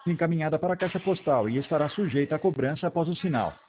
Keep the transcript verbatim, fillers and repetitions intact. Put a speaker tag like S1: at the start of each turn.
S1: encaminhada para a caixa postal e estará sujeita à cobrança após o sinal.